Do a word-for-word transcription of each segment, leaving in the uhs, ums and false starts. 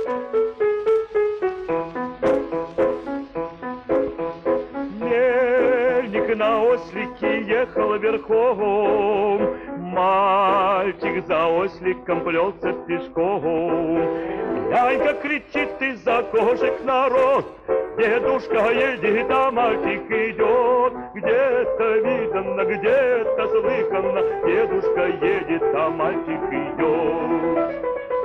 Мельник на ослике ехал верхом, мальчик за осликом плелся пешком. Глянь-ка, кричит из-за кошек народ, дедушка едет, а мальчик идет. Где-то видно, где-то слыхано, дедушка едет, а мальчик идет.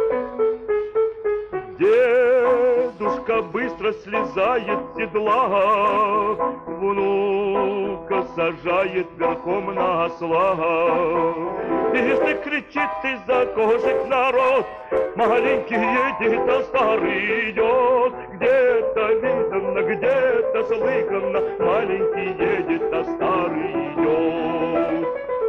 Дедушка быстро слезает с седла, внука сажает верхом на осла. Если кричит из-за кошек народ, маленький едет, а старый идет. Где-то видно, где-то слыхано, маленький едет, а старый идет.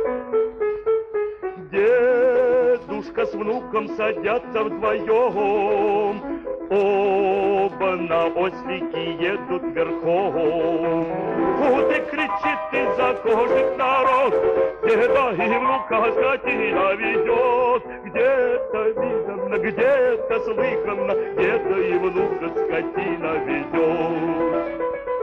Дедушка с внуком садятся вдвоем, оба на ослике едут верхом. Вот и кричит из-за кошек народ, деда и внука скотина ведет. Где-то видно, где-то слыхано, деда и внука скотина ведет.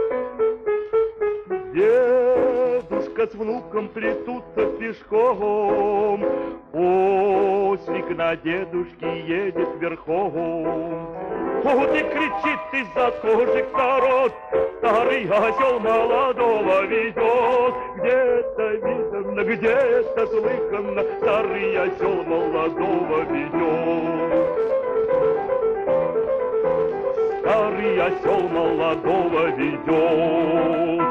Дедушка с внуком плетутся пешком, ослик на дедушке едет верхом. Вот и кричит из-за кошек народ, старый осел молодого ведет. Где-то видно, где-то слыхано, старый осел молодого ведет. Старый осел молодого ведет.